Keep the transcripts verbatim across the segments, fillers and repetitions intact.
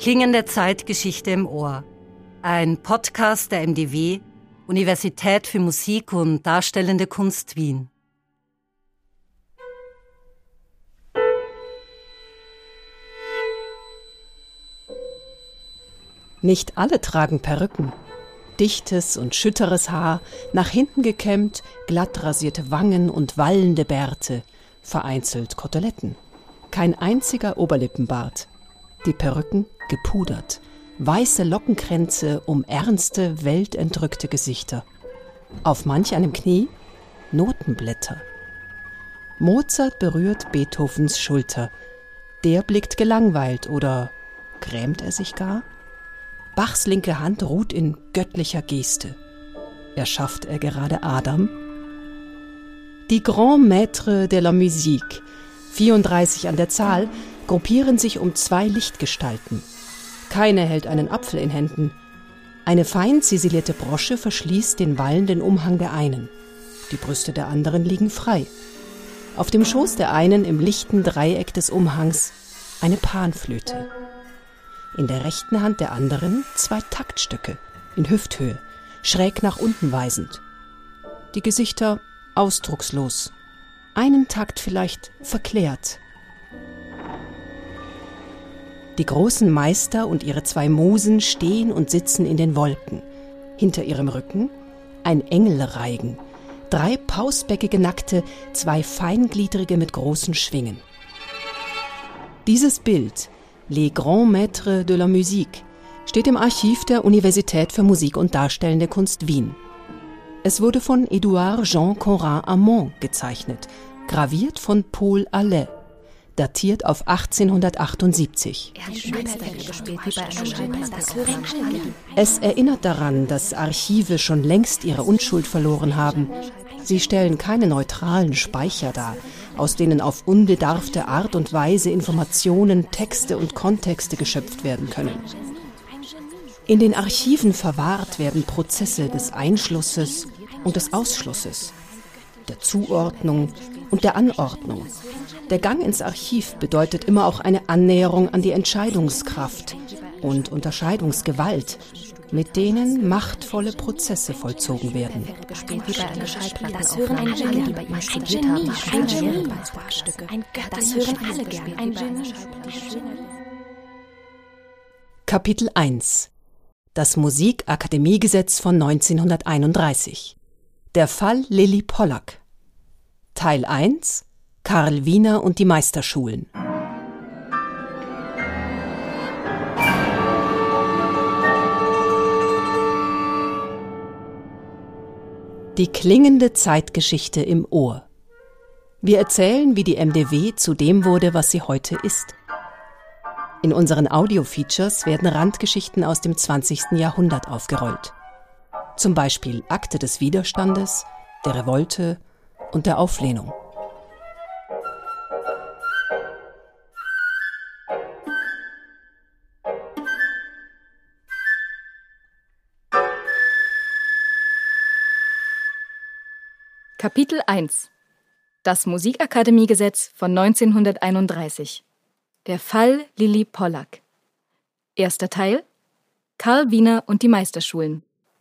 Klingende Zeitgeschichte im Ohr. Ein Podcast der M D W, Universität für Musik und Darstellende Kunst Wien. Nicht alle tragen Perücken. Dichtes und schütteres Haar, nach hinten gekämmt, glatt rasierte Wangen und wallende Bärte, vereinzelt Koteletten. Kein einziger Oberlippenbart. Die Perücken gepudert. Weiße Lockenkränze um ernste, weltentrückte Gesichter. Auf manch einem Knie Notenblätter. Mozart berührt Beethovens Schulter. Der blickt gelangweilt oder grämt er sich gar? Bachs linke Hand ruht in göttlicher Geste. Erschafft er gerade Adam? Die Grands Maîtres de la Musique, vierunddreißig an der Zahl, gruppieren sich um zwei Lichtgestalten. Keine hält einen Apfel in Händen. Eine fein ziselierte Brosche verschließt den wallenden Umhang der einen. Die Brüste der anderen liegen frei. Auf dem Schoß der einen im lichten Dreieck des Umhangs eine Panflöte. In der rechten Hand der anderen zwei Taktstücke in Hüfthöhe, schräg nach unten weisend. Die Gesichter ausdruckslos. Einen Takt vielleicht verklärt. Die großen Meister und ihre zwei Musen stehen und sitzen in den Wolken. Hinter ihrem Rücken ein Engelreigen. Drei pausbäckige Nackte, zwei feingliedrige mit großen Schwingen. Dieses Bild, Les Grands Maîtres de la Musique, steht im Archiv der Universität für Musik und Darstellende Kunst Wien. Es wurde von Édouard Jean Conrad Amont gezeichnet, graviert von Paul Allet, datiert auf achtzehnhundertachtundsiebzig. Es erinnert daran, dass Archive schon längst ihre Unschuld verloren haben. Sie stellen keine neutralen Speicher dar, aus denen auf unbedarfte Art und Weise Informationen, Texte und Kontexte geschöpft werden können. In den Archiven verwahrt werden Prozesse des Einschlusses und des Ausschlusses, der Zuordnung und der Anordnung. Der Gang ins Archiv bedeutet immer auch eine Annäherung an die Entscheidungskraft und Unterscheidungsgewalt, mit denen machtvolle Prozesse vollzogen werden. Das hören alle gerne, die bei ihm studiert haben. Ein Genie. Das hören alle gerne. Kapitel eins. Das Musikakademiegesetz von neunzehnhunderteinunddreißig. Der Fall Lilli Pollack. Teil eins. Karl Wiener und die Meisterschulen. Die klingende Zeitgeschichte im Ohr. Wir erzählen, wie die M D W zu dem wurde, was sie heute ist. In unseren Audio-Features werden Randgeschichten aus dem zwanzigsten Jahrhundert aufgerollt. Zum Beispiel Akte des Widerstandes, der Revolte und der Auflehnung. Kapitel eins. Das Musikakademiegesetz von neunzehnhunderteinunddreißig. Der Fall Lilli Pollack. Erster Teil. Karl Wiener und die Meisterschulen.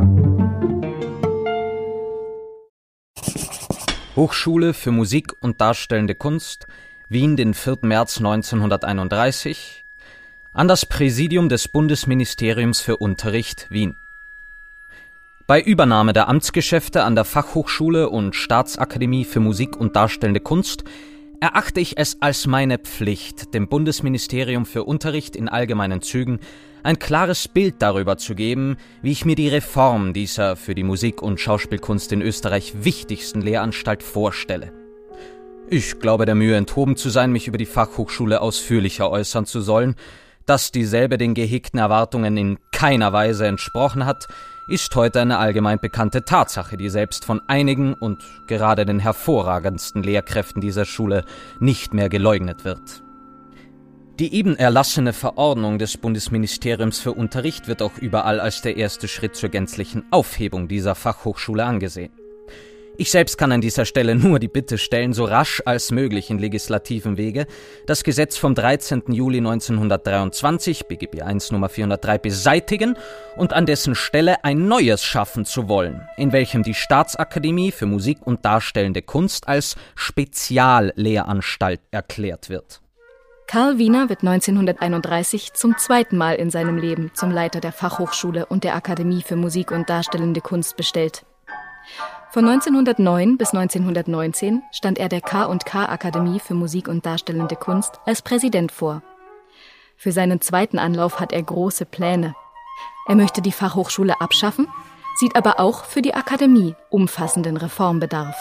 Hochschule für Musik und Darstellende Kunst, Wien, den vierten März neunzehnhunderteinunddreißig. An das Präsidium des Bundesministeriums für Unterricht, Wien. Bei Übernahme der Amtsgeschäfte an der Fachhochschule und Staatsakademie für Musik und Darstellende Kunst erachte ich es als meine Pflicht, dem Bundesministerium für Unterricht in allgemeinen Zügen ein klares Bild darüber zu geben, wie ich mir die Reform dieser für die Musik- und Schauspielkunst in Österreich wichtigsten Lehranstalt vorstelle. Ich glaube, der Mühe enthoben zu sein, mich über die Fachhochschule ausführlicher äußern zu sollen. Dass dieselbe den gehegten Erwartungen in keiner Weise entsprochen hat, ist heute eine allgemein bekannte Tatsache, die selbst von einigen und gerade den hervorragendsten Lehrkräften dieser Schule nicht mehr geleugnet wird. Die eben erlassene Verordnung des Bundesministeriums für Unterricht wird auch überall als der erste Schritt zur gänzlichen Aufhebung dieser Fachhochschule angesehen. Ich selbst kann an dieser Stelle nur die Bitte stellen, so rasch als möglich in legislativem Wege das Gesetz vom dreizehnten Juli neunzehnhundertdreiundzwanzig, B G B eins Nummer vierhundertdrei, beseitigen und an dessen Stelle ein neues schaffen zu wollen, in welchem die Staatsakademie für Musik und Darstellende Kunst als Speziallehranstalt erklärt wird. Karl Wiener wird neunzehnhunderteinunddreißig zum zweiten Mal in seinem Leben zum Leiter der Fachhochschule und der Akademie für Musik und Darstellende Kunst bestellt. Von neunzehnhundertneun bis neunzehnhundertneunzehn stand er der K und K Akademie für Musik und Darstellende Kunst als Präsident vor. Für seinen zweiten Anlauf hat er große Pläne. Er möchte die Fachhochschule abschaffen, sieht aber auch für die Akademie umfassenden Reformbedarf.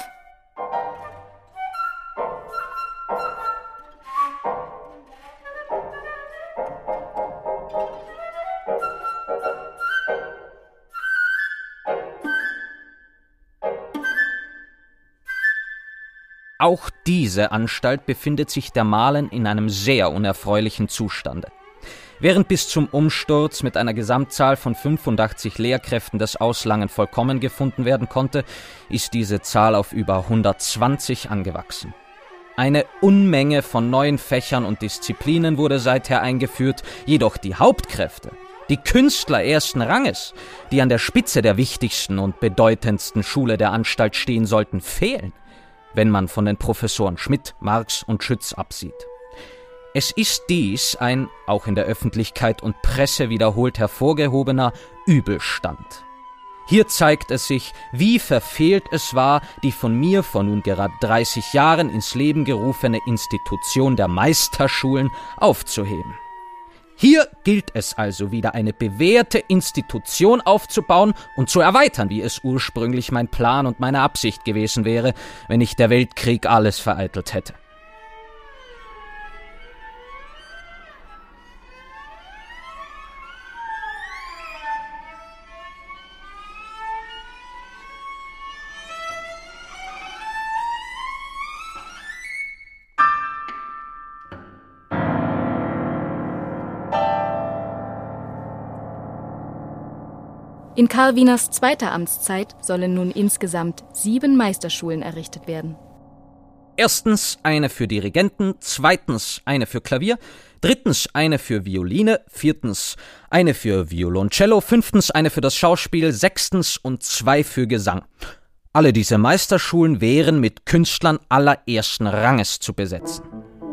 Auch diese Anstalt befindet sich dermalen in einem sehr unerfreulichen Zustande. Während bis zum Umsturz mit einer Gesamtzahl von fünfundachtzig Lehrkräften das Auslangen vollkommen gefunden werden konnte, ist diese Zahl auf über hundertzwanzig angewachsen. Eine Unmenge von neuen Fächern und Disziplinen wurde seither eingeführt, jedoch die Hauptkräfte, die Künstler ersten Ranges, die an der Spitze der wichtigsten und bedeutendsten Schule der Anstalt stehen sollten, fehlen, wenn man von den Professoren Schmidt, Marx und Schütz absieht. Es ist dies ein, auch in der Öffentlichkeit und Presse wiederholt hervorgehobener Übelstand. Hier zeigt es sich, wie verfehlt es war, die von mir vor nun gerade dreißig Jahren ins Leben gerufene Institution der Meisterschulen aufzuheben. Hier gilt es also wieder, eine bewährte Institution aufzubauen und zu erweitern, wie es ursprünglich mein Plan und meine Absicht gewesen wäre, wenn nicht der Weltkrieg alles vereitelt hätte. In Karl Wieners zweiter Amtszeit sollen nun insgesamt sieben Meisterschulen errichtet werden. Erstens eine für Dirigenten, zweitens eine für Klavier, drittens eine für Violine, viertens eine für Violoncello, fünftens eine für das Schauspiel, sechstens und zwei für Gesang. Alle diese Meisterschulen wären mit Künstlern allerersten Ranges zu besetzen.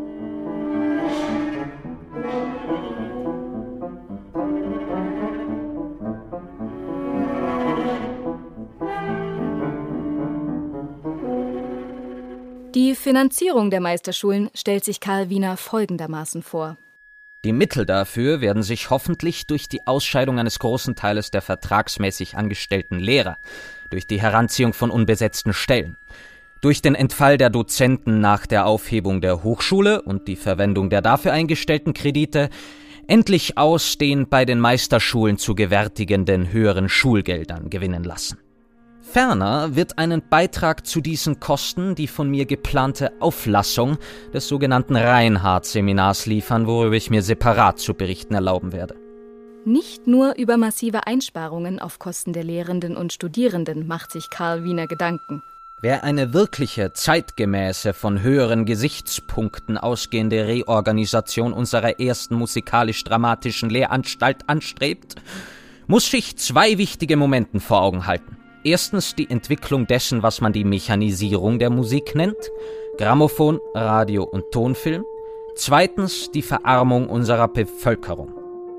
Die Finanzierung der Meisterschulen stellt sich Karl Wiener folgendermaßen vor. Die Mittel dafür werden sich hoffentlich durch die Ausscheidung eines großen Teiles der vertragsmäßig angestellten Lehrer, durch die Heranziehung von unbesetzten Stellen, durch den Entfall der Dozenten nach der Aufhebung der Hochschule und die Verwendung der dafür eingestellten Kredite, endlich aus den bei den Meisterschulen zu gewärtigenden höheren Schulgeldern gewinnen lassen. Ferner wird einen Beitrag zu diesen Kosten die von mir geplante Auflassung des sogenannten Reinhardt-Seminars liefern, worüber ich mir separat zu berichten erlauben werde. Nicht nur über massive Einsparungen auf Kosten der Lehrenden und Studierenden macht sich Karl Wiener Gedanken. Wer eine wirkliche, zeitgemäße, von höheren Gesichtspunkten ausgehende Reorganisation unserer ersten musikalisch-dramatischen Lehranstalt anstrebt, muss sich zwei wichtige Momente vor Augen halten. Erstens die Entwicklung dessen, was man die Mechanisierung der Musik nennt, Grammophon, Radio und Tonfilm. Zweitens die Verarmung unserer Bevölkerung.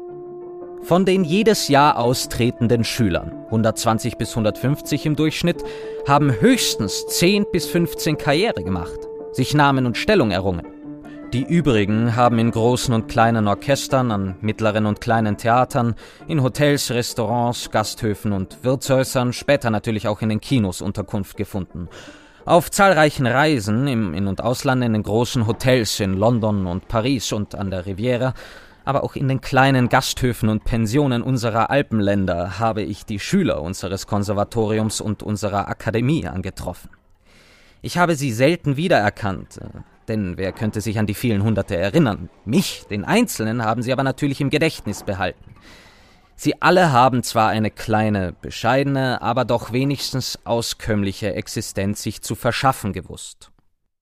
Von den jedes Jahr austretenden Schülern, hundertzwanzig bis hundertfünfzig im Durchschnitt, haben höchstens zehn bis fünfzehn Karriere gemacht, sich Namen und Stellung errungen. Die übrigen haben in großen und kleinen Orchestern, an mittleren und kleinen Theatern, in Hotels, Restaurants, Gasthöfen und Wirtshäusern, später natürlich auch in den Kinos Unterkunft gefunden. Auf zahlreichen Reisen im In- und Ausland, in den großen Hotels in London und Paris und an der Riviera, aber auch in den kleinen Gasthöfen und Pensionen unserer Alpenländer habe ich die Schüler unseres Konservatoriums und unserer Akademie angetroffen. Ich habe sie selten wiedererkannt, denn wer könnte sich an die vielen Hunderte erinnern? Mich, den Einzelnen, haben sie aber natürlich im Gedächtnis behalten. Sie alle haben zwar eine kleine, bescheidene, aber doch wenigstens auskömmliche Existenz sich zu verschaffen gewusst.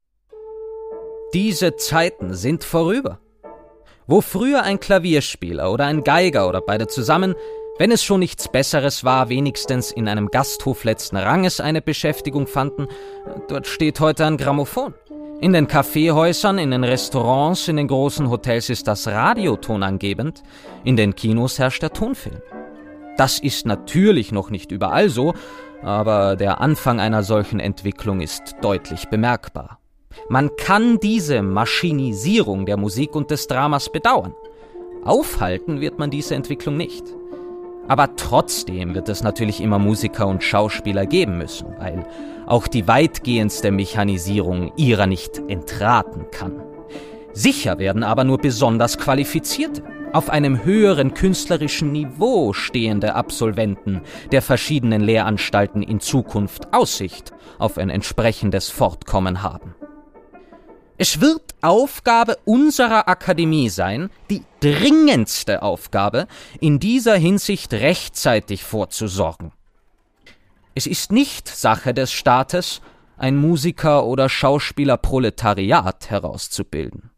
Diese Zeiten sind vorüber. Wo früher ein Klavierspieler oder ein Geiger oder beide zusammen, wenn es schon nichts Besseres war, wenigstens in einem Gasthof letzten Ranges eine Beschäftigung fanden, dort steht heute ein Grammophon. In den Kaffeehäusern, in den Restaurants, in den großen Hotels ist das Radio tonangebend, in den Kinos herrscht der Tonfilm. Das ist natürlich noch nicht überall so, aber der Anfang einer solchen Entwicklung ist deutlich bemerkbar. Man kann diese Maschinisierung der Musik und des Dramas bedauern. Aufhalten wird man diese Entwicklung nicht. Aber trotzdem wird es natürlich immer Musiker und Schauspieler geben müssen, weil auch die weitgehendste Mechanisierung ihrer nicht entraten kann. Sicher werden aber nur besonders qualifizierte, auf einem höheren künstlerischen Niveau stehende Absolventen der verschiedenen Lehranstalten in Zukunft Aussicht auf ein entsprechendes Fortkommen haben. Es wird Aufgabe unserer Akademie sein, die dringendste Aufgabe, in dieser Hinsicht rechtzeitig vorzusorgen. Es ist nicht Sache des Staates, ein Musiker- oder Schauspielerproletariat herauszubilden.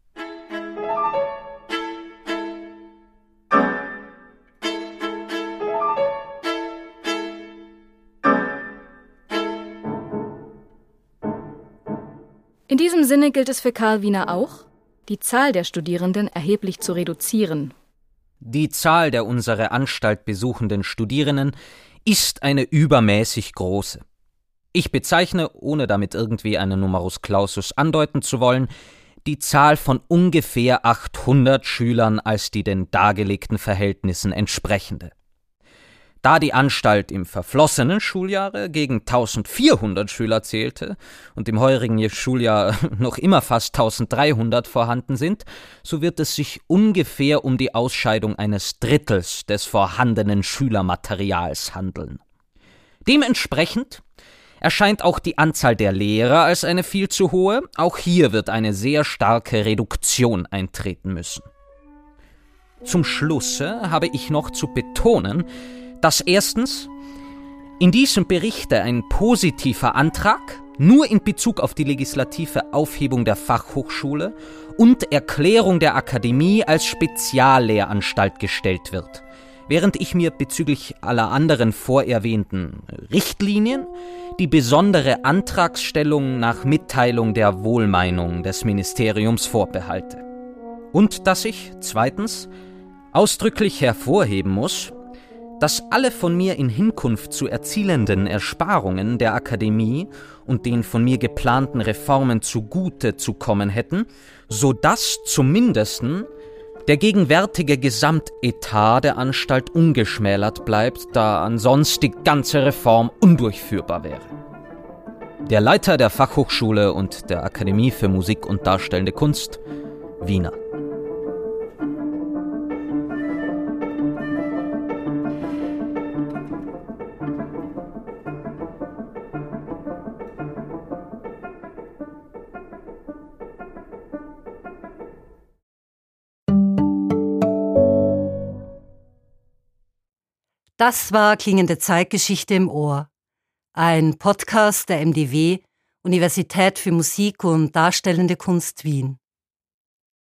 In diesem Sinne gilt es für Karl Wiener auch, die Zahl der Studierenden erheblich zu reduzieren. Die Zahl der unsere Anstalt besuchenden Studierenden ist eine übermäßig große. Ich bezeichne, ohne damit irgendwie einen Numerus Clausus andeuten zu wollen, die Zahl von ungefähr achthundert Schülern als die den dargelegten Verhältnissen entsprechende. Da die Anstalt im verflossenen Schuljahre gegen eintausendvierhundert Schüler zählte und im heurigen Schuljahr noch immer fast eintausenddreihundert vorhanden sind, so wird es sich ungefähr um die Ausscheidung eines Drittels des vorhandenen Schülermaterials handeln. Dementsprechend erscheint auch die Anzahl der Lehrer als eine viel zu hohe. Auch hier wird eine sehr starke Reduktion eintreten müssen. Zum Schlusse habe ich noch zu betonen, dass erstens in diesem Berichte ein positiver Antrag nur in Bezug auf die legislative Aufhebung der Fachhochschule und Erklärung der Akademie als Speziallehranstalt gestellt wird, während ich mir bezüglich aller anderen vorerwähnten Richtlinien die besondere Antragsstellung nach Mitteilung der Wohlmeinung des Ministeriums vorbehalte. Und dass ich zweitens ausdrücklich hervorheben muss, dass alle von mir in Hinkunft zu erzielenden Ersparungen der Akademie und den von mir geplanten Reformen zugute zu kommen hätten, so dass zumindest der gegenwärtige Gesamtetat der Anstalt ungeschmälert bleibt, da ansonsten die ganze Reform undurchführbar wäre. Der Leiter der Fachhochschule und der Akademie für Musik und Darstellende Kunst, Wiener. Das war Klingende Zeitgeschichte im Ohr, ein Podcast der M D W, Universität für Musik und Darstellende Kunst Wien.